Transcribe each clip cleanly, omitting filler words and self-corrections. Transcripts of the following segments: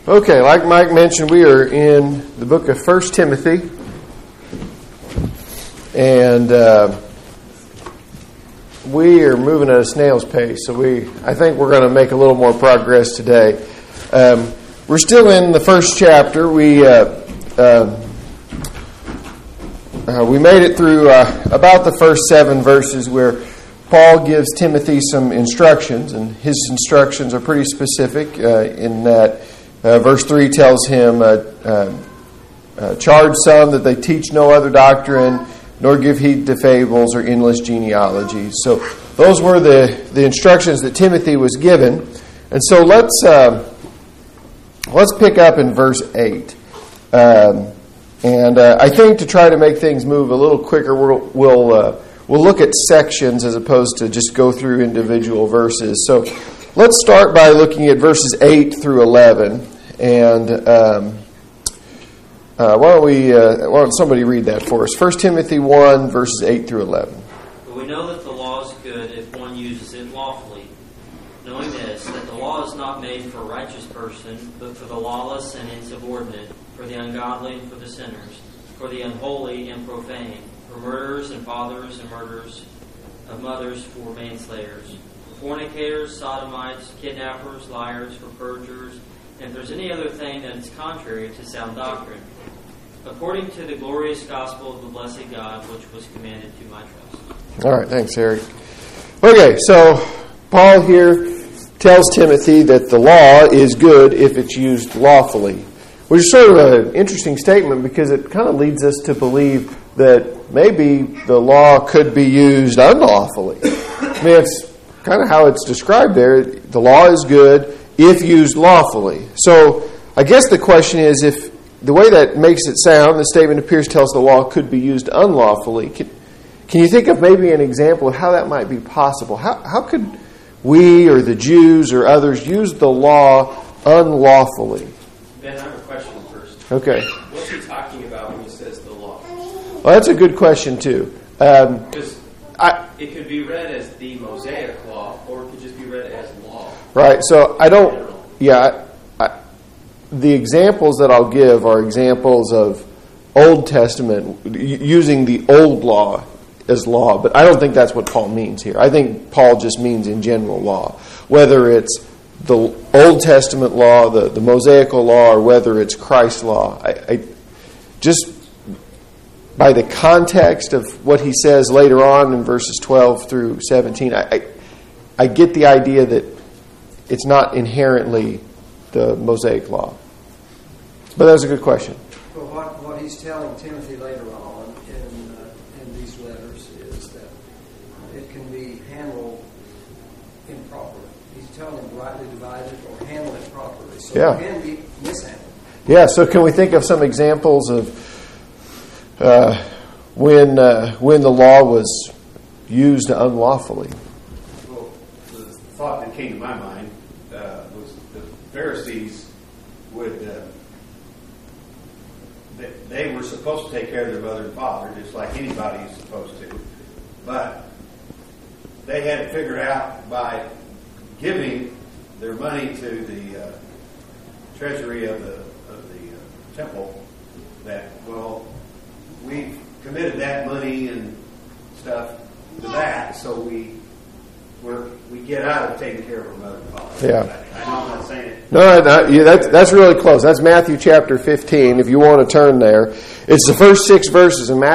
Okay, like Mike mentioned, we are in the book of 1 Timothy. And we are moving at a snail's pace, so I think we're going to make a little more progress today. We're still in the first chapter. We made it through about the first 7 verses where Paul gives Timothy some instructions, and his instructions are pretty specific in that verse 3 tells him, charge some that they teach no other doctrine, nor give heed to fables or endless genealogies. So those were the instructions that Timothy was given. And so let's pick up in verse 8. I think to try to make things move a little quicker, we'll look at sections as opposed to just go through individual verses. So let's start by looking at verses 8 through 11. And why don't somebody read that for us? 1 Timothy 1, verses 8 through 11. But we know that the law is good if one uses it lawfully, knowing this, that the law is not made for a righteous person, but for the lawless and insubordinate, for the ungodly and for the sinners, for the unholy and profane, for murderers and fathers and murderers of mothers, for manslayers, for fornicators, sodomites, kidnappers, liars, for perjurers, and if there's any other thing that is contrary to sound doctrine, according to the glorious gospel of the blessed God, which was commanded to my trust. All right, thanks, Eric. Okay, so Paul here tells Timothy that the law is good if it's used lawfully, which is sort of an interesting statement because it kind of leads us to believe that maybe the law could be used unlawfully. I mean, it's kind of how it's described there. The law is good if used lawfully. So I guess the question is, if the way that makes it sound, the statement appears to tell us the law could be used unlawfully. Can you think of maybe an example of how that might be possible? How could we or the Jews or others use the law unlawfully? Ben, I have a question first. Okay. What's he talking about when he says the law? Well, that's a good question, too. Because it could be read as the Mosaic law, or it could just be read as law. Right. So the examples that I'll give are examples of Old Testament, using the old law as law, but I don't think that's what Paul means here. I think Paul just means in general law, whether it's the Old Testament law, the Mosaical law, or whether it's Christ's law. I just by the context of what he says later on in verses 12 through 17, I get the idea that it's not inherently the Mosaic law. But that's a good question. Well, what he's telling Timothy later on in these letters is that it can be handled improperly. He's telling him rightly divide it or handle it properly. So it can be mishandled. Yeah, so can we think of some examples of when the law was used unlawfully? Well, the thought that came to my mind was the Pharisees would... They were supposed to take care of their mother and father, just like anybody is supposed to. But they had it figured out by giving their money to the treasury of the temple that, well, we've committed that money and stuff to that, so we get out of taking care of our mother and father. Yeah. I know I'm not saying it. No, that's really close. That's Matthew chapter 15. If you want to turn there, it's the first 6 verses, and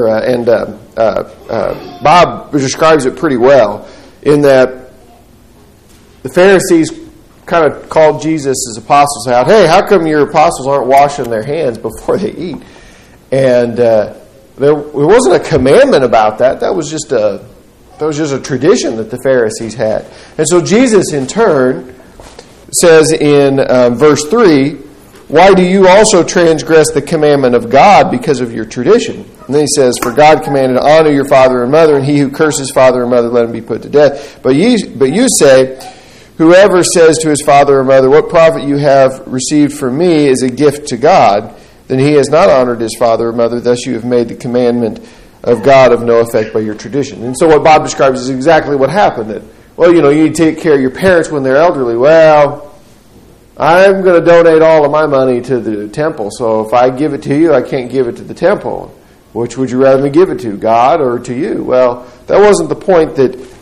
Bob describes it pretty well. In that the Pharisees kind of called Jesus' apostles out. Hey, how come your apostles aren't washing their hands before they eat? And there wasn't a commandment about that. That was just a tradition that the Pharisees had. And so Jesus, in turn, says in verse 3, why do you also transgress the commandment of God because of your tradition? And then he says, for God commanded to honor your father and mother, and he who curses father and mother, let him be put to death. But you say, whoever says to his father or mother, what profit you have received from me is a gift to God, then he has not honored his father or mother, thus you have made the commandment of God of no effect by your tradition. And so what Bob describes is exactly what happened. That, well, you need to take care of your parents when they're elderly. Well, I'm going to donate all of my money to the temple, so if I give it to you, I can't give it to the temple. Which would you rather me give it to, God or to you? Well, that wasn't the point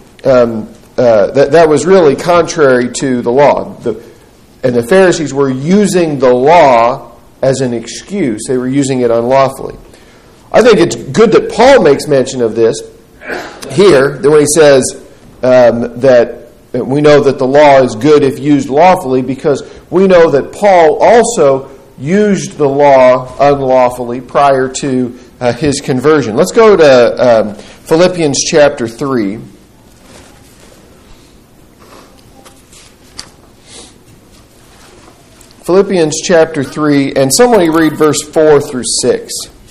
that was really contrary to the law. And the Pharisees were using the law as an excuse. They were using it unlawfully. I think it's good that Paul makes mention of this here, when he says that we know that the law is good if used lawfully, because we know that Paul also used the law unlawfully prior to his conversion. Let's go to Philippians chapter 3. Philippians chapter 3, and somebody read verse 4 through 6.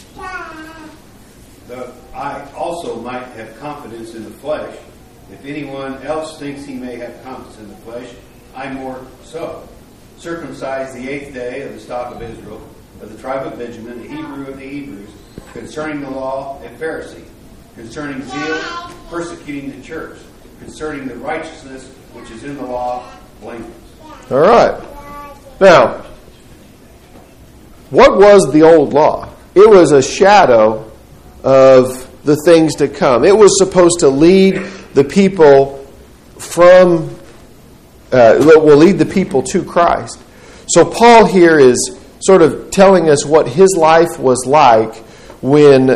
I also might have confidence in the flesh. If anyone else thinks he may have confidence in the flesh, I more so. Circumcised the 8th day of the stock of Israel, of the tribe of Benjamin, a Hebrew of the Hebrews, concerning the law, a Pharisee, concerning zeal, persecuting the church, concerning the righteousness which is in the law, blameless. All right. Now, what was the old law? It was a shadow of the things to come. It was supposed to lead the people lead the people to Christ. So Paul here is sort of telling us what his life was like when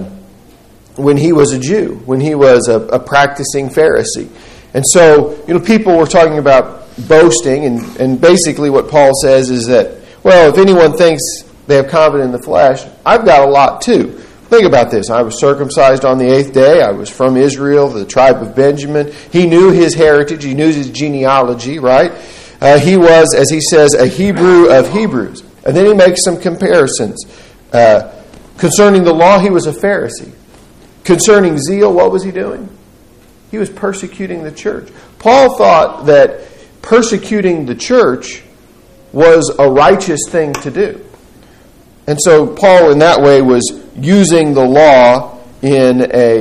he was a Jew, when he was a practicing Pharisee. And so, people were talking about boasting, and basically what Paul says is that, well, if anyone thinks they have confidence in the flesh, I've got a lot too. Think about this. I was circumcised on the 8th day. I was from Israel, the tribe of Benjamin. He knew his heritage. He knew his genealogy, right? He was, as he says, a Hebrew of Hebrews. And then he makes some comparisons. Concerning the law, he was a Pharisee. Concerning zeal, what was he doing? He was persecuting the church. Paul thought that persecuting the church was a righteous thing to do. And so Paul, in that way, was using the law in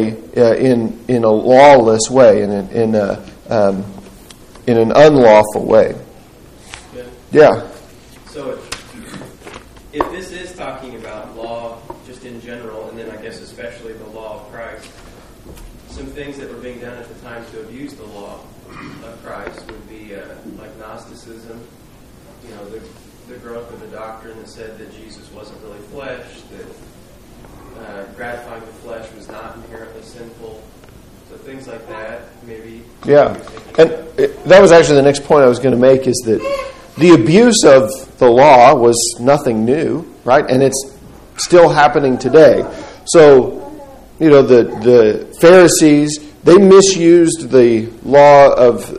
a lawless way, in an unlawful way. Yeah. So, if this is talking about law just in general, and then I guess especially the law of Christ, some things that were being done at the time to abuse the law of Christ would be like Gnosticism, the growth of the doctrine that said that Jesus wasn't really flesh, that gratifying the flesh was not inherently sinful. So things like that, maybe. Yeah. And that was actually the next point I was going to make, is that the abuse of the law was nothing new, right? And it's still happening today. So, the Pharisees, they misused the law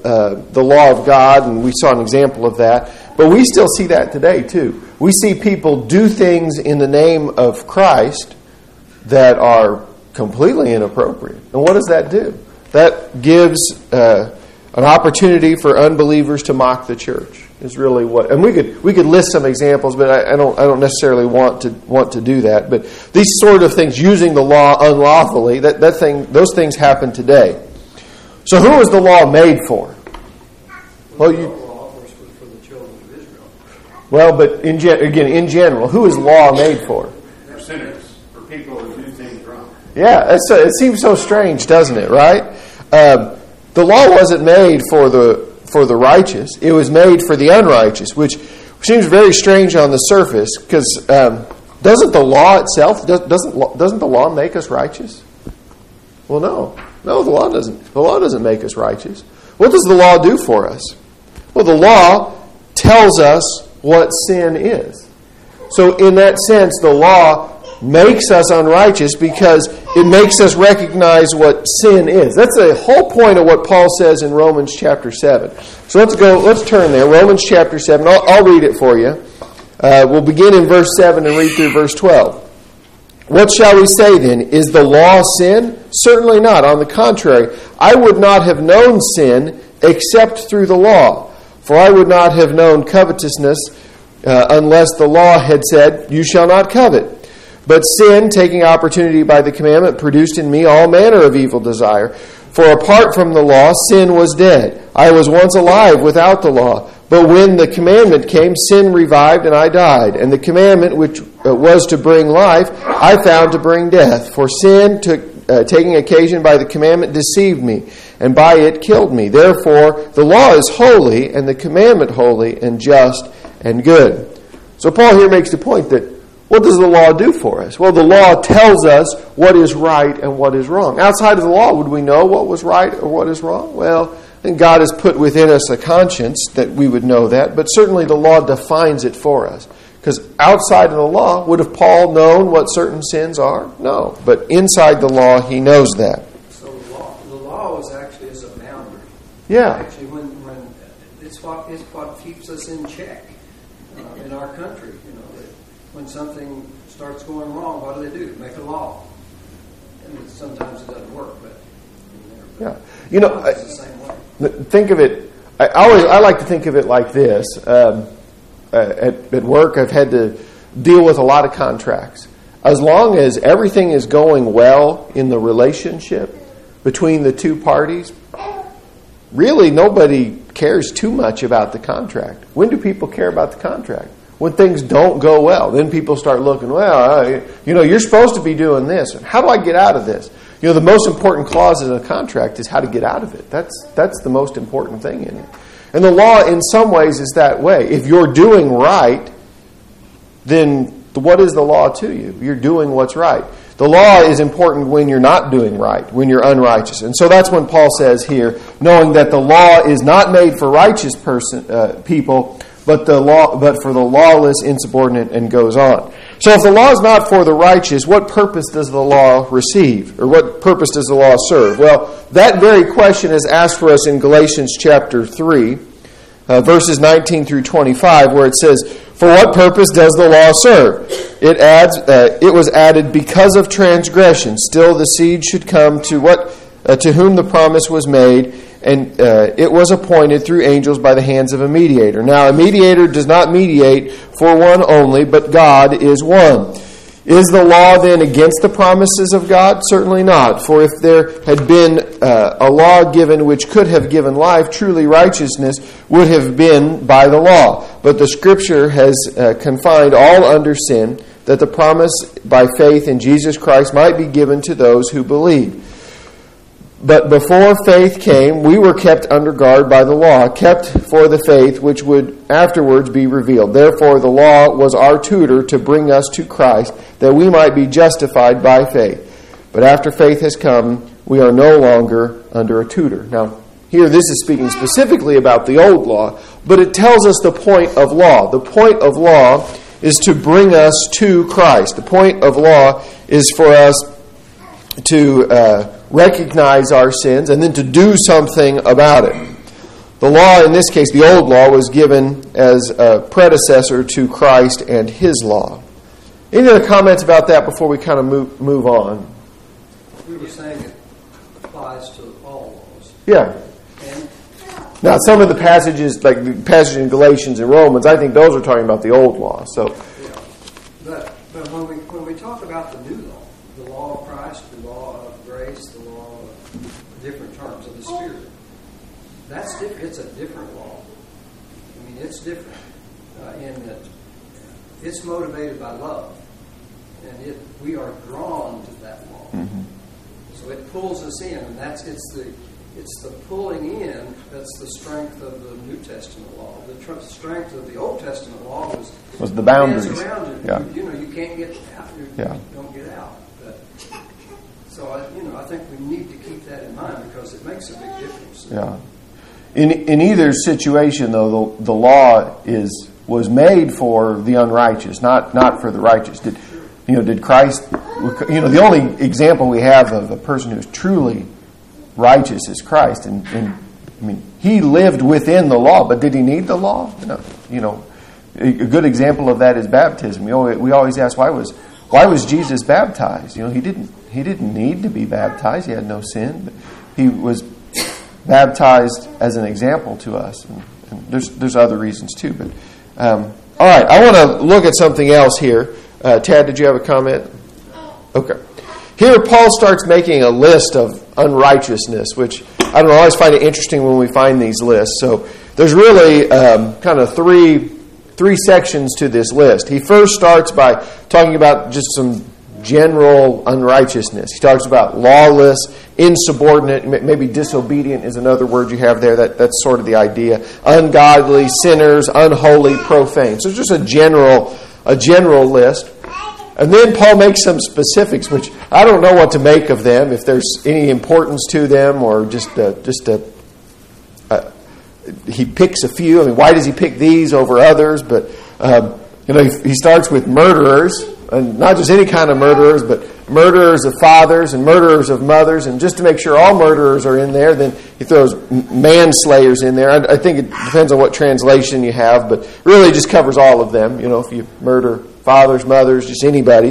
of God, and we saw an example of that. But we still see that today, too. We see people do things in the name of Christ that are completely inappropriate. And what does that do? That gives an opportunity for unbelievers to mock the church. Is really what, and we could list some examples, but I don't necessarily want to do that. But these sort of things, using the law unlawfully, those things happen today. So who was the law made for? Well, for the children of Israel. Well, but in general, who is law made for? For sinners, for people who do things wrong. Yeah, it seems so strange, doesn't it? Right? The law wasn't made for the righteous. It was made for the unrighteous, which seems very strange on the surface, because doesn't the law itself, doesn't the law make us righteous? Well, no, the law doesn't. The law doesn't make us righteous. What does the law do for us? Well, the law tells us what sin is. So in that sense, the law makes us unrighteous because it makes us recognize what sin is. That's the whole point of what Paul says in Romans chapter 7. So let's turn there. Romans chapter 7. I'll read it for you. We'll begin in verse 7 and read through verse 12. What shall we say then? Is the law sin? Certainly not. On the contrary, I would not have known sin except through the law. For I would not have known covetousness unless the law had said, you shall not covet. But sin, taking opportunity by the commandment, produced in me all manner of evil desire. For apart from the law, sin was dead. I was once alive without the law. But when the commandment came, sin revived and I died. And the commandment which was to bring life, I found to bring death. For sin, taking occasion by the commandment, deceived me, and by it killed me. Therefore, the law is holy, and the commandment holy, and just, and good. So Paul here makes the point that, what does the law do for us? Well, the law tells us what is right and what is wrong. Outside of the law, would we know what was right or what is wrong? Well, I think God has put within us a conscience that we would know that, but certainly the law defines it for us. Because outside of the law, would have Paul known what certain sins are? No. But inside the law, he knows that. So the law is actually a boundary. Yeah. Actually, when it's what keeps us in check in our country. When something starts going wrong, what do? Make a law. And sometimes it doesn't work, but yeah, it's the same way. Think of it. I like to think of it like this. At work, I've had to deal with a lot of contracts. As long as everything is going well in the relationship between the two parties, really nobody cares too much about the contract. When do people care about the contract? When things don't go well, then people start looking, well, you're supposed to be doing this. And how do I get out of this? The most important clause in a contract is how to get out of it. That's the most important thing in it. And the law, in some ways, is that way. If you're doing right, then what is the law to you? You're doing what's right. The law is important when you're not doing right, when you're unrighteous. And so that's when Paul says here, knowing that the law is not made for righteous people, but for the lawless, insubordinate, and goes on. So if the law is not for the righteous, what purpose does the law receive? Or what purpose does the law serve? Well, that very question is asked for us in Galatians chapter 3, verses 19 through 25, where it says, "For what purpose does the law serve?" It adds, "It was added because of transgression. Still the seed should come to whom the promise was made, and it was appointed through angels by the hands of a mediator. Now a mediator does not mediate for one only, but God is one. Is the law then against the promises of God? Certainly not. For if there had been a law given which could have given life, truly righteousness would have been by the law. But the Scripture has confined all under sin, that the promise by faith in Jesus Christ might be given to those who believe. But before faith came, we were kept under guard by the law, kept for the faith which would afterwards be revealed. Therefore the law was our tutor to bring us to Christ, that we might be justified by faith. But after faith has come, we are no longer under a tutor." Now, here this is speaking specifically about the old law, but it tells us the point of law. The point of law is to bring us to Christ. The point of law is for us to recognize our sins and then to do something about it. The law, in this case, the old law, was given as a predecessor to Christ and His law. Any other comments about that before we kind of move on? We were saying it applies to all laws. Yeah. And Now, some of the passages, like the passage in Galatians and Romans, I think those are talking about the old law. So, But when we talk about the new law, the law of Christ, the law of grace, the law of different terms of the Spirit, that's different. It's a different law. I mean, it's different in that it's motivated by love, and we are drawn to that law. Mm-hmm. So it pulls us in, and it's the pulling in that's the strength of the New Testament law. The strength of the Old Testament law was the boundaries. Around it. Yeah. You can't get out. You don't get out. But, so I think we need to keep that in mind because it makes a big difference. Yeah. In either situation, though, the law was made for the unrighteous, not for the righteous. Did Christ? The only example we have of a person who's truly righteous is Christ, and I mean, He lived within the law, but did He need the law? No. A good example of that is baptism. We always ask, why was Jesus baptized? He didn't need to be baptized. He had no sin, but He was baptized as an example to us. And there's other reasons too. But all right, I want to look at something else here. Tad, did you have a comment? Okay. Here, Paul starts making a list of unrighteousness, which I don't know, I always find it interesting when we find these lists. So there's really kind of three sections to this list. He first starts by talking about just some general unrighteousness. He talks about lawless, insubordinate, maybe disobedient is another word you have there. That's sort of the idea. Ungodly, sinners, unholy, profane. So it's just a general list. And then Paul makes some specifics, which I don't know what to make of them, if there's any importance to them, or he picks a few. I mean, why does he pick these over others? But he starts with murderers, and not just any kind of murderers, but murderers of fathers and murderers of mothers. And just to make sure all murderers are in there, then he throws manslayers in there. I think it depends on what translation you have, but really just covers all of them. If you murder fathers, mothers, just anybody.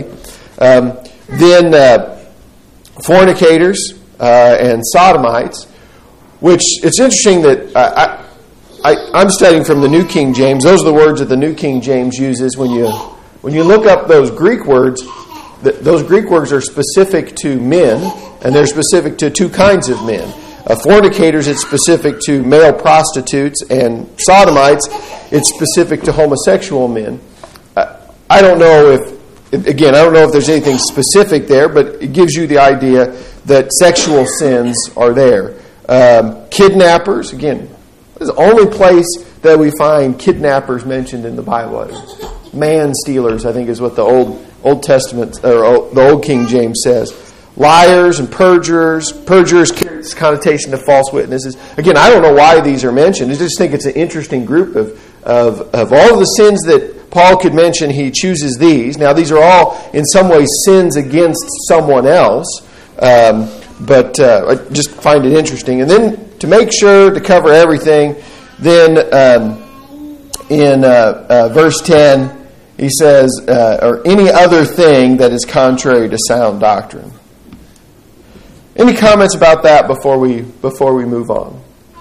Then fornicators and sodomites, which it's interesting that I'm studying from the New King James. Those are the words that the New King James uses. When you look up those Greek words are specific to men, and they're specific to two kinds of men. Fornicators, it's specific to male prostitutes, and sodomites, it's specific to homosexual men. I don't know if there's anything specific there, but it gives you the idea that sexual sins are there. Kidnappers, again, this is the only place that we find kidnappers mentioned in the Bible. Man stealers, I think, is what the Old Testament or the Old King James says. Liars and perjurers carry this connotation of false witnesses. Again, I don't know why these are mentioned. I just think it's an interesting group of all of the sins that Paul could mention. He chooses these. Now, these are all in some way sins against someone else, but I just find it interesting. And then to make sure to cover everything, then in verse 10, he says, or any other thing that is contrary to sound doctrine. Any comments about that before we move on?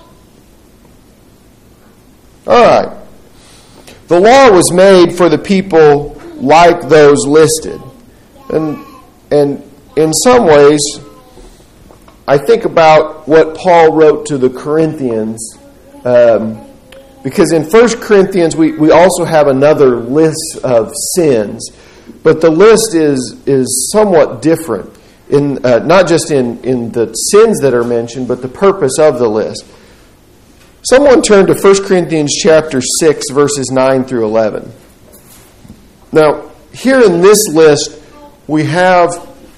All right. The law was made for the people like those listed. And in some ways, I think about what Paul wrote to the Corinthians, because in 1 Corinthians we also have another list of sins, but the list is somewhat different, in not just in the sins that are mentioned, but the purpose of the list. Someone turn to 1 Corinthians chapter 6, verses 9 through 11. Now, here in this list, we have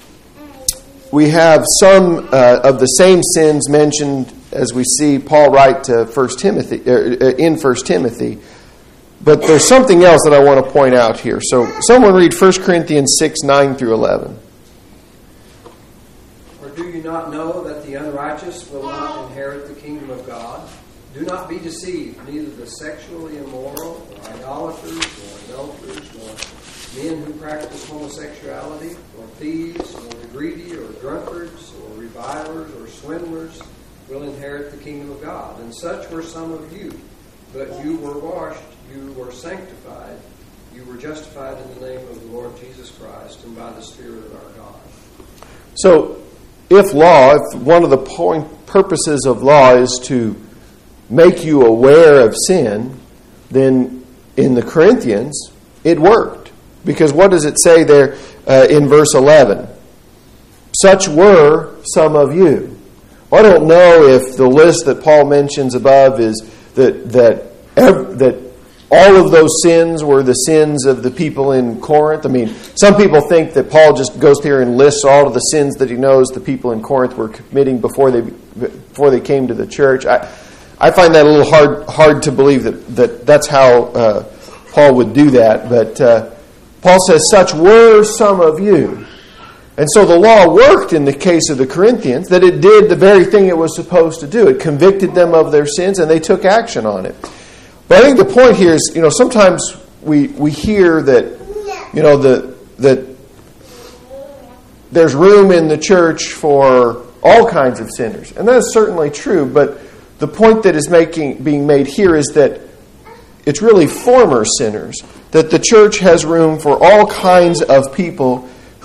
some of the same sins mentioned as we see Paul write to in 1 Timothy. But there's something else that I want to point out here. So someone read 1 Corinthians 6, 9 through 11. Or do you not know that the unrighteous will not inherit the kingdom of God? Do not be deceived, neither the sexually immoral, or idolaters, nor adulterers, nor men who practice homosexuality, or thieves, nor the greedy, or drunkards, or revilers, or swindlers will inherit the kingdom of God. And such were some of you. But you were washed, you were sanctified, you were justified in the name of the Lord Jesus Christ and by the Spirit of our God. So, if one of the purposes of law is to make you aware of sin, then in the Corinthians, it worked. Because what does it say there in verse 11? Such were some of you. Well, I don't know if the list that Paul mentions above is that all of those sins were the sins of the people in Corinth. I mean, some people think that Paul just goes here and lists all of the sins that he knows the people in Corinth were committing before they came to the church. I find that a little hard to believe that's how Paul would do that. But Paul says, such were some of you. And so the law worked in the case of the Corinthians, that it did the very thing it was supposed to do. It convicted them of their sins, and they took action on it. But I think the point here is, sometimes we hear that, that there's room in the church for all kinds of sinners. And that is certainly true, but the point that is being made here is that it's really former sinners, that the church has room for all kinds of people who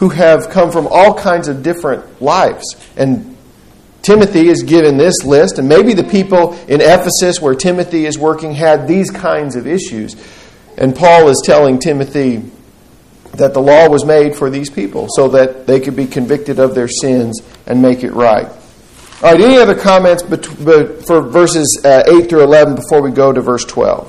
who have come from all kinds of different lives. And Timothy is given this list, and maybe the people in Ephesus where Timothy is working had these kinds of issues. And Paul is telling Timothy that the law was made for these people so that they could be convicted of their sins and make it right. All right, any other comments for verses 8 through 11 before we go to verse 12?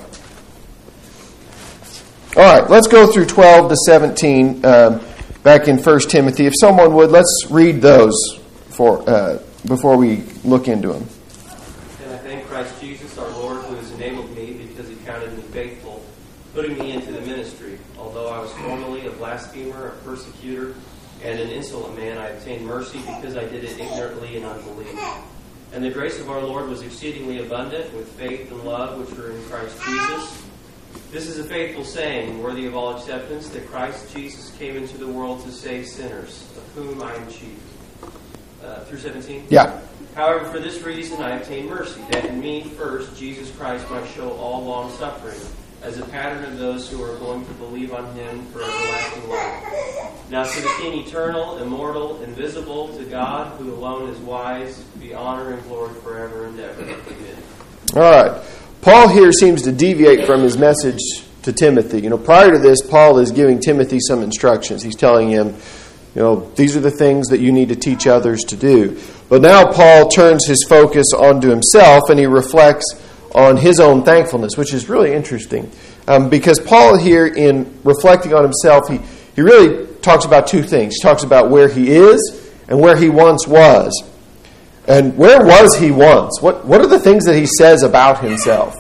All right, let's go through 12 to 17 back in 1 Timothy. If someone would, let's read those before we look into them. And I thank Christ Jesus our Lord, who has enabled me because he counted me faithful, putting me into the ministry. Although I was formerly a blasphemer, a persecutor, and an insolent man, I obtained mercy because I did it ignorantly and unbelief. And the grace of our Lord was exceedingly abundant with faith and love which were in Christ Jesus. This is a faithful saying, worthy of all acceptance, that Christ Jesus came into the world to save sinners, of whom I am chief. Through 17? Yeah. However, for this reason I obtained mercy, that in me first Jesus Christ might show all long suffering, as a pattern of those who are going to believe on him for everlasting life. Now to the King eternal, immortal, invisible, to God, who alone is wise, be honor and glory forever and ever. Amen. All right. Paul here seems to deviate from his message to Timothy. Prior to this, Paul is giving Timothy some instructions. He's telling him, these are the things that you need to teach others to do. But now Paul turns his focus onto himself and he reflects on his own thankfulness, which is really interesting. Because Paul here, in reflecting on himself, he really talks about two things. He talks about where he is and where he once was. And where was he once? What are the things that he says about himself?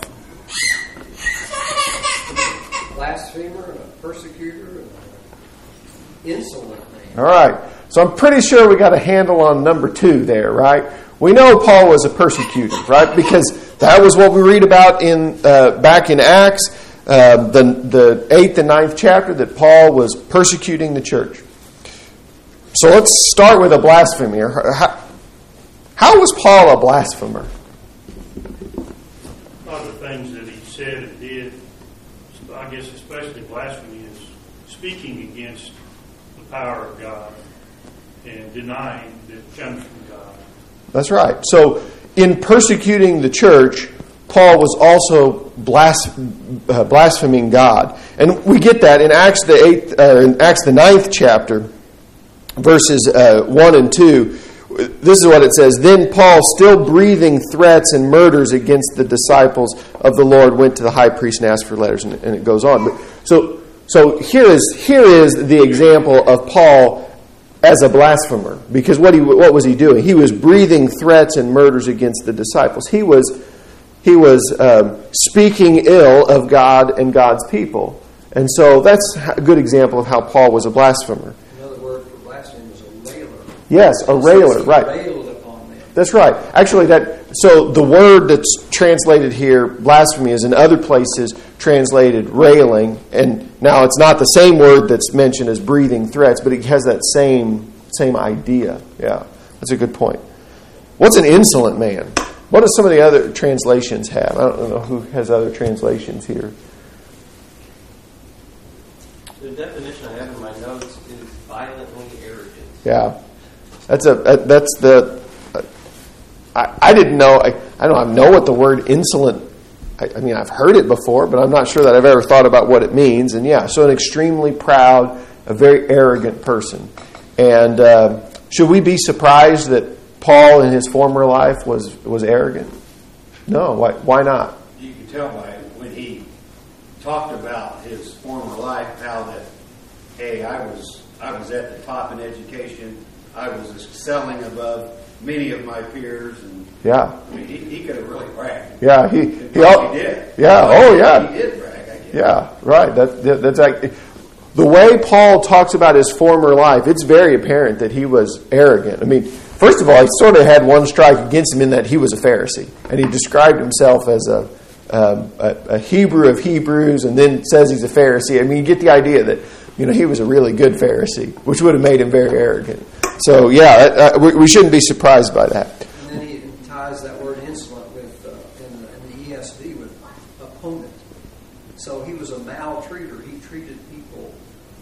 Blasphemer, and a persecutor, and an insolent man. All right. So I'm pretty sure we got a handle on number 2 there, right? We know Paul was a persecutor, right? Because that was what we read about in back in Acts, the 8th and 9th chapter, that Paul was persecuting the church. So let's start with a blasphemer. How was Paul a blasphemer? A lot of the things that he said and did, I guess especially blasphemy, is speaking against the power of God and denying that it comes from God. That's right. So in persecuting the church, Paul was also blaspheming God. And we get that in Acts the 9th chapter, verses 1 and 2. This is what it says. Then Paul, still breathing threats and murders against the disciples of the Lord, went to the high priest and asked for letters, and it goes on. But so here is the example of Paul as a blasphemer, because what was he doing? He was breathing threats and murders against the disciples. He was speaking ill of God and God's people, and so that's a good example of how Paul was a blasphemer. Another word for blasphemy is a railer. Yes, a railer, right. Railed upon them. That's right. Actually, so the word that's translated here, blasphemy, is in other places translated railing. And now it's not the same word that's mentioned as breathing threats, but it has that same idea. Yeah, that's a good point. What's an insolent man? What do some of the other translations have? I don't know who has other translations here. The definition I have in my notes is violently arrogant. Yeah, I didn't know. I don't know what the word insolent. I mean, I've heard it before, but I'm not sure that I've ever thought about what it means. And yeah, so an extremely proud, a very arrogant person. And should we be surprised that Paul in his former life was arrogant? No. Why not? You can tell by when he talked about his former life how that, hey, I was at the top in education. I was excelling above many of my peers, and yeah, I mean, he could have really bragged. Yeah, he did. Yeah, oh yeah, he did brag. I guess. Yeah, right. That's like the way Paul talks about his former life. It's very apparent that he was arrogant. I mean, first of all, he sort of had one strike against him in that he was a Pharisee, and he described himself as a Hebrew of Hebrews, and then says he's a Pharisee. I mean, you get the idea that he was a really good Pharisee, which would have made him very arrogant. So yeah, we shouldn't be surprised by that. And then he ties that word insolent with in the ESV with opponent. So he was a maltreater. He treated people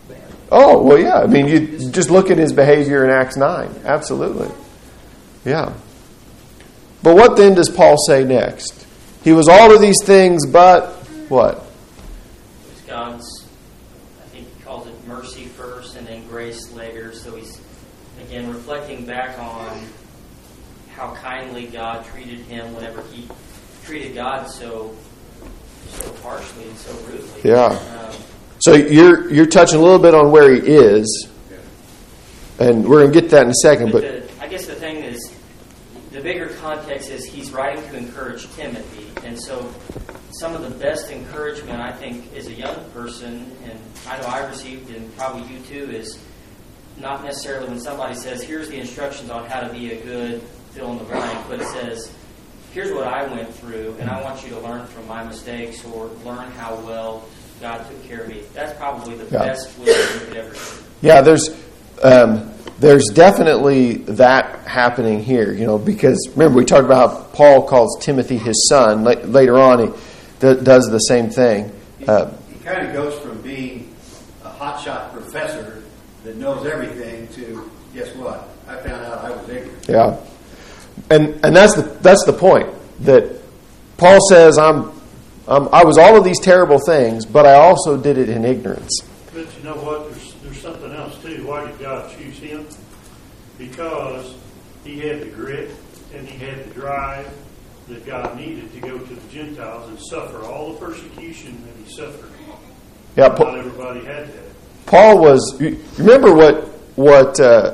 bad. Oh, well, yeah. I mean, you just look at his behavior in Acts 9. Absolutely. Yeah. But what then does Paul say next? He was all of these things, but what? It was God's, I think he calls it mercy first and then grace later. So he's, again, reflecting back on how kindly God treated him whenever he treated God so harshly and so rudely. Yeah. So you're touching a little bit on where he is, and we're going to get to that in a second. But I guess the thing is, the bigger context is he's writing to encourage Timothy, and so some of the best encouragement I think as a young person, and I know I received, and probably you too, is not necessarily when somebody says, "Here's the instructions on how to be a good fill in the blank," but it says, "Here's what I went through, and I want you to learn from my mistakes or learn how well God took care of me." That's probably the best wisdom you could ever do. Yeah, there's definitely that happening here, because remember we talked about how Paul calls Timothy his son. Later on, he does the same thing. He kind of goes from being a hotshot professor that knows everything to, guess what? I found out I was ignorant. Yeah, and that's the point that Paul says I was all of these terrible things, but I also did it in ignorance. But you know what? There's something else too. Why did God choose him? Because he had the grit and he had the drive that God needed to go to the Gentiles and suffer all the persecution that he suffered. Yeah, not everybody had that. Paul was. Remember what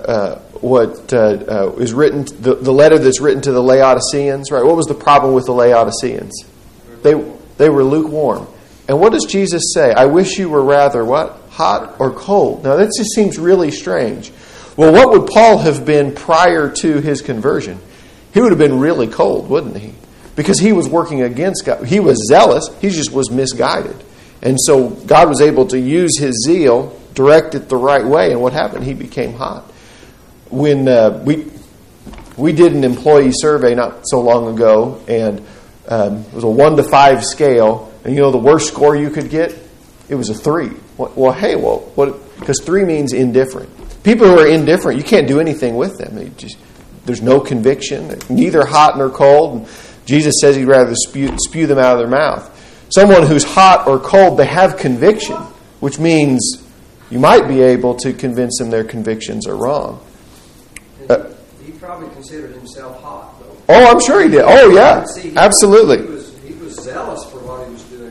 is written? The letter that's written to the Laodiceans, right? What was the problem with the Laodiceans? They were lukewarm. And what does Jesus say? I wish you were rather what? Hot or cold. Now that just seems really strange. Well, what would Paul have been prior to his conversion? He would have been really cold, wouldn't he? Because he was working against God. He was zealous. He just was misguided. And so God was able to use his zeal, direct it the right way. And what happened? He became hot. When we did an employee survey not so long ago, and it was a 1 to 5 scale, and the worst score you could get, it was a 3. Well, because 3 means indifferent. People who are indifferent, you can't do anything with them. There's no conviction. They're neither hot nor cold. And Jesus says he'd rather spew them out of their mouth. Someone who's hot or cold, they have conviction, which means you might be able to convince them their convictions are wrong. He probably considered himself hot, though. Oh, I'm sure he did. Oh, yeah, absolutely. He was zealous for what he was doing,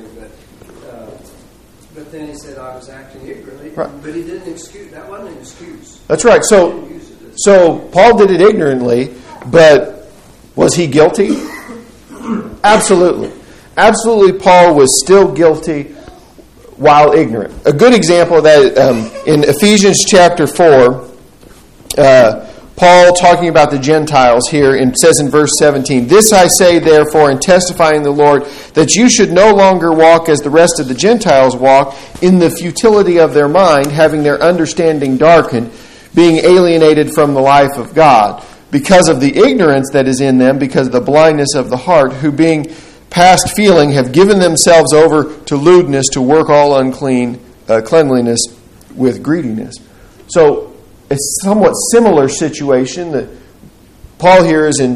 but then he said, I was acting ignorantly. Right. But he didn't excuse. That wasn't an excuse. That's right. So Paul did it ignorantly, but was he guilty? Absolutely. Absolutely, Paul was still guilty while ignorant. A good example of that in Ephesians chapter 4, Paul talking about the Gentiles here, and says in verse 17, "This I say, therefore, and testifying the Lord, that you should no longer walk as the rest of the Gentiles walk, in the futility of their mind, having their understanding darkened, being alienated from the life of God, because of the ignorance that is in them, because of the blindness of the heart, who being past feeling have given themselves over to lewdness, to work all cleanliness with greediness." So it's a somewhat similar situation that Paul here is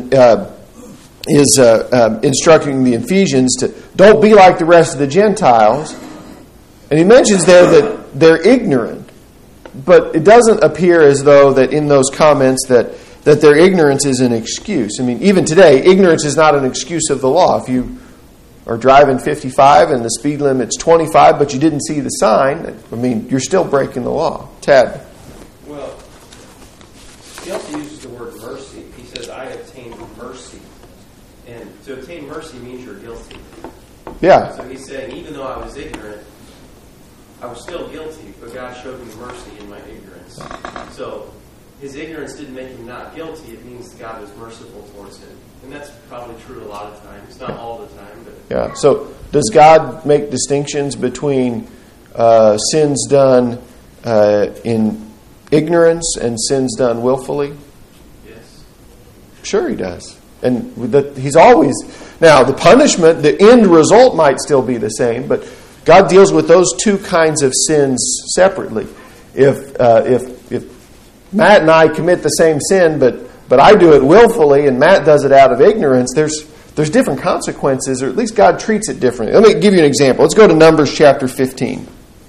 instructing the Ephesians to don't be like the rest of the Gentiles. And he mentions there that they're ignorant. But it doesn't appear as though that in those comments that their ignorance is an excuse. I mean, even today, ignorance is not an excuse of the law. If you are driving 55 and the speed limit's 25, but you didn't see the sign, I mean, you're still breaking the law. Ted? Well, he also uses the word mercy. He says, I obtained mercy. And to obtain mercy means you're guilty. Yeah. So he's saying, even though I was ignorant, I was still guilty, but God showed me mercy in my ignorance. So his ignorance didn't make him not guilty. It means God was merciful towards him. And that's probably true a lot of times. Not all the time, but... Yeah. So does God make distinctions between sins done in ignorance and sins done willfully? Yes. Sure he does. And he's always... Now, the punishment, the end result might still be the same, but God deals with those two kinds of sins separately. if Matt and I commit the same sin, but I do it willfully and Matt does it out of ignorance, there's different consequences, or at least God treats it differently. Let me give you an example. Let's go to Numbers chapter 15.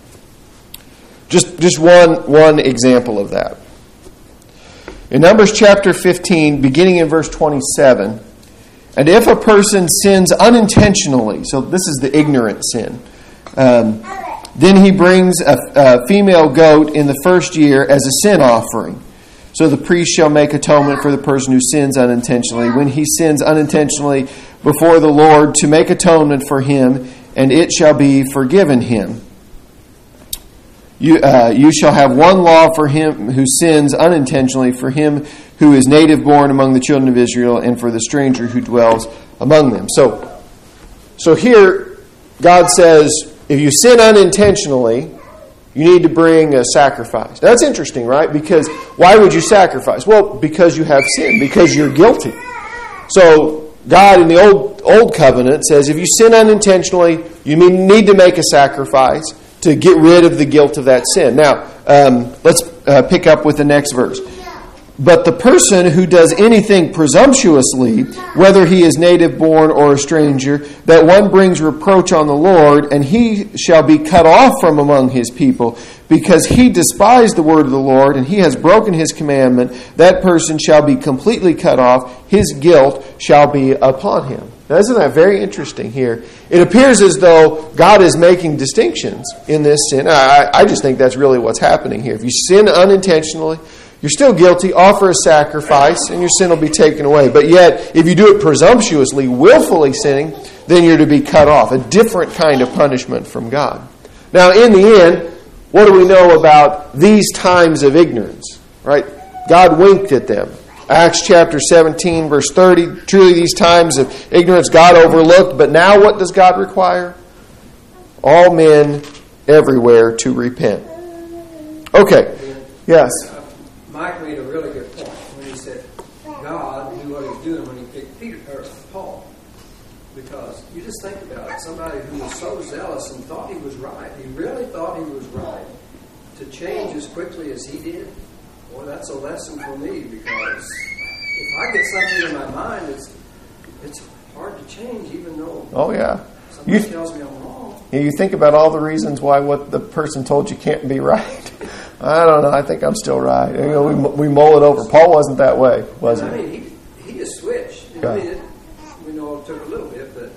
Just one example of that. In Numbers chapter 15, beginning in verse 27, and if a person sins unintentionally, so this is the ignorant sin, then he brings a female goat in the first year as a sin offering. So the priest shall make atonement for the person who sins unintentionally, when he sins unintentionally before the Lord, to make atonement for him, and it shall be forgiven him. You shall have one law for him who sins unintentionally, for him who is native born among the children of Israel, and for the stranger who dwells among them. So here, God says, if you sin unintentionally, you need to bring a sacrifice. That's interesting, right? Because why would you sacrifice? Well, because you have sinned, because you're guilty. So God in the old covenant says, if you sin unintentionally, you need to make a sacrifice to get rid of the guilt of that sin. Now, let's pick up with the next verse. But the person who does anything presumptuously, whether he is native born or a stranger, that one brings reproach on the Lord, and he shall be cut off from among his people, because he despised the word of the Lord, and he has broken his commandment. That person shall be completely cut off. His guilt shall be upon him. Now, isn't that very interesting here? It appears as though God is making distinctions in this sin. I just think that's really what's happening here. If you sin unintentionally, you're still guilty. Offer a sacrifice, and your sin will be taken away. But yet, if you do it presumptuously, willfully sinning, then you're to be cut off. A different kind of punishment from God. Now, in the end, what do we know about these times of ignorance? Right? God winked at them. Acts chapter 17, verse 30. Truly, these times of ignorance God overlooked. But now, what does God require? All men everywhere to repent. Okay. Yes. Mike made a really good point when he said God knew what he was doing when he picked Paul. Because you just think about it, somebody who was so zealous and thought he was right. He really thought he was right. To change as quickly as he did, boy, that's a lesson for me, because if I get something in my mind, it's hard to change, even though somebody tells me I'm wrong. You think about all the reasons why what the person told you can't be right. I don't know. I think I'm still right. You know, we mull it over. Paul wasn't that way, was he? I mean, he just switched. Yeah. I mean, we know it took a little bit, but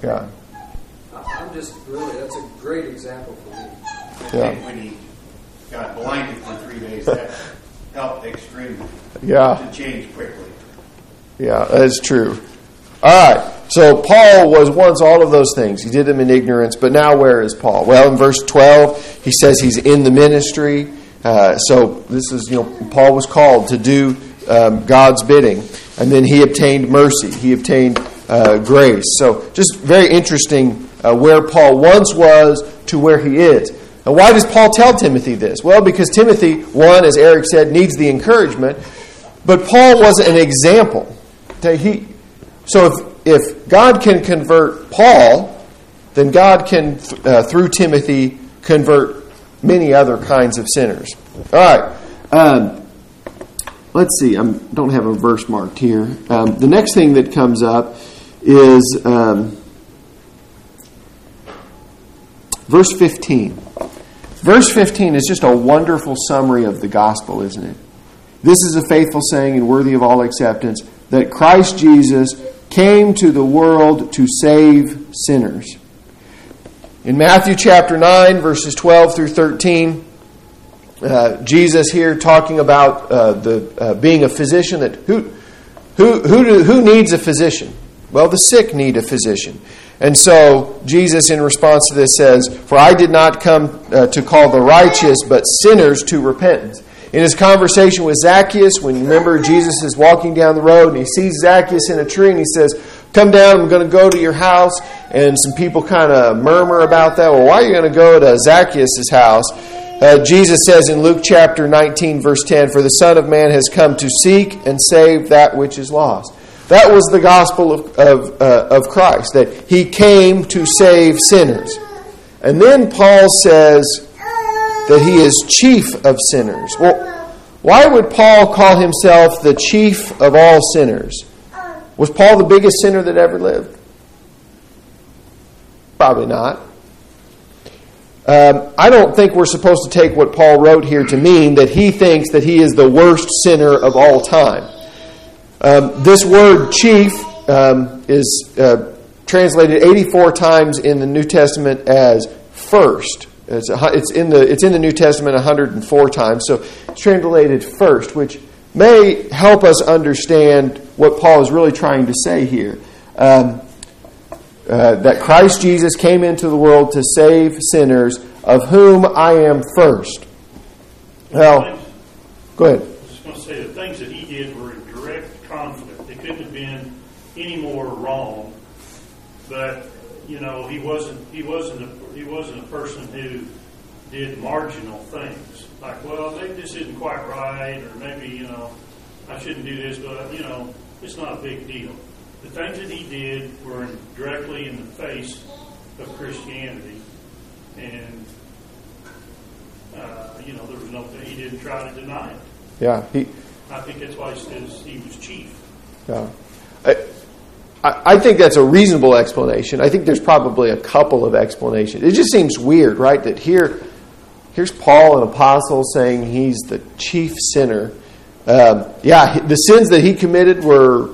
I'm just really, that's a great example for me. I think when he got blinded for 3 days, that helped extremely to change quickly. Yeah, that's true. All right. So Paul was once all of those things. He did them in ignorance, but now where is Paul? Well, in verse 12, he says he's in the ministry. So this is, Paul was called to do God's bidding. And then he obtained mercy. He obtained grace. So just very interesting where Paul once was to where he is. And why does Paul tell Timothy this? Well, because Timothy, one, as Eric said, needs the encouragement. But Paul was an example. So if God can convert Paul, then God can, through Timothy, convert many other kinds of sinners. All right. Let's see. I don't have a verse marked here. The next thing that comes up is verse 15. Verse 15 is just a wonderful summary of the gospel, isn't it? This is a faithful saying and worthy of all acceptance, that Christ Jesus came to the world to save sinners. In Matthew chapter 9, verses 12 through 13, Jesus here talking about being a physician. That who needs a physician? Well, the sick need a physician. And so Jesus, in response to this, says, "For I did not come to call the righteous, but sinners to repentance." In his conversation with Zacchaeus, when you remember Jesus is walking down the road and he sees Zacchaeus in a tree and he says, "Come down, I'm going to go to your house." And some people kind of murmur about that. Well, why are you going to go to Zacchaeus' house? Jesus says in Luke chapter 19, verse 10, "For the Son of Man has come to seek and save that which is lost." That was the gospel of Christ, that he came to save sinners. And then Paul says, that he is chief of sinners. Well, why would Paul call himself the chief of all sinners? Was Paul the biggest sinner that ever lived? Probably not. I don't think we're supposed to take what Paul wrote here to mean that he thinks that he is the worst sinner of all time. This word chief is translated 84 times in the New Testament as first. It's in the New Testament 104 times, so it's translated first, which may help us understand what Paul is really trying to say here. That Christ Jesus came into the world to save sinners, of whom I am first. Well, go ahead. I was just going to say the things that he did were in direct conflict. They couldn't have been any more wrong. But he wasn't a person who did marginal things like, well, maybe this isn't quite right, or maybe I shouldn't do this, but it's not a big deal. The things that he did were directly in the face of Christianity, and there was no. He didn't try to deny it. Yeah, I think that's why he says he was chief. Yeah, I think that's a reasonable explanation. I think there's probably a couple of explanations. It just seems weird, right? That here's Paul, an apostle, saying he's the chief sinner. The sins that he committed were.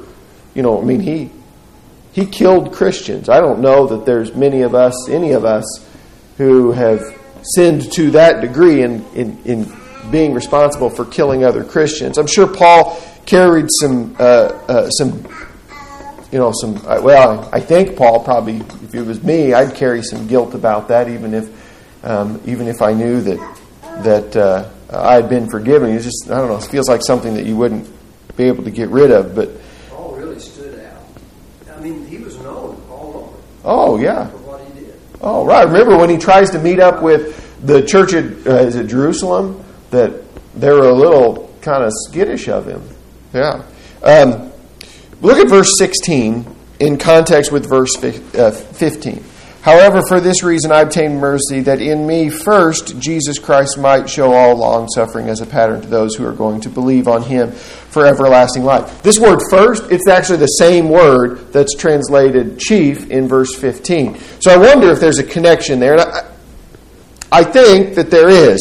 He killed Christians. I don't know that there's any of us, who have sinned to that degree in being responsible for killing other Christians. I'm sure Paul carried I think Paul probably, if it was me, I'd carry some guilt about that, even if I knew that I had been forgiven. It's just, I don't know, it feels like something that you wouldn't be able to get rid of, but. Stood out. I mean, he was known all over. Oh, yeah. For what he did. Oh, right. Remember when he tries to meet up with the church at is it Jerusalem? That they were a little kind of skittish of him. Yeah. Look at verse 16 in context with verse 15. However, for this reason I obtained mercy, that in me first Jesus Christ might show all long-suffering as a pattern to those who are going to believe on him for everlasting life. This word first, it's actually the same word that's translated chief in verse 15. So I wonder if there's a connection there. And I think that there is.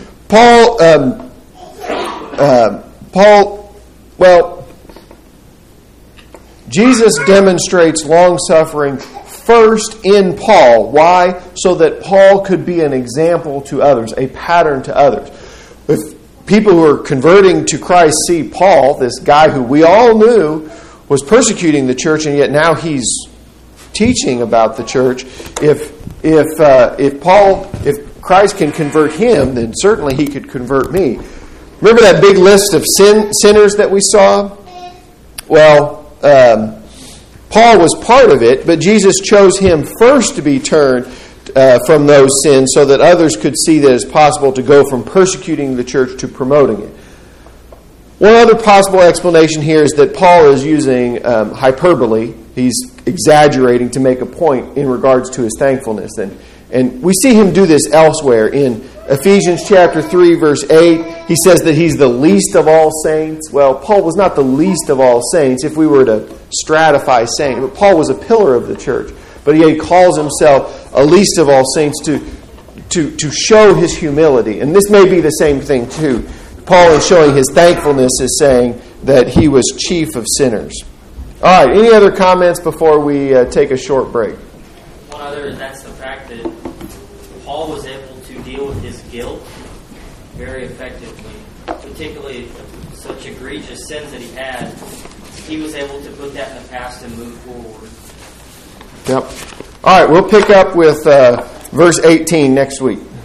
Jesus demonstrates long-suffering first in Paul. Why? So that Paul could be an example to others, a pattern to others. If people who are converting to Christ see Paul, this guy who we all knew was persecuting the church, and yet now he's teaching about the church. If Christ can convert him, then certainly he could convert me. Remember that big list of sinners that we saw? Well, Paul was part of it, but Jesus chose him first to be turned from those sins so that others could see that it's possible to go from persecuting the church to promoting it. One other possible explanation here is that Paul is using hyperbole. He's exaggerating to make a point in regards to his thankfulness. And we see him do this elsewhere. In Ephesians chapter 3, verse 8, he says that he's the least of all saints. Well, Paul was not the least of all saints if we were to stratify saints. But Paul was a pillar of the church. But he calls himself a least of all saints to show his humility. And this may be the same thing too. Paul, in showing his thankfulness, is saying that he was chief of sinners. All right, any other comments before we take a short break? One other, and that's the fact that Paul was able to deal with his guilt very effectively, particularly such egregious sins that he had. He was able to put that in the past and move forward. Yep. All right, we'll pick up with verse 18 next week.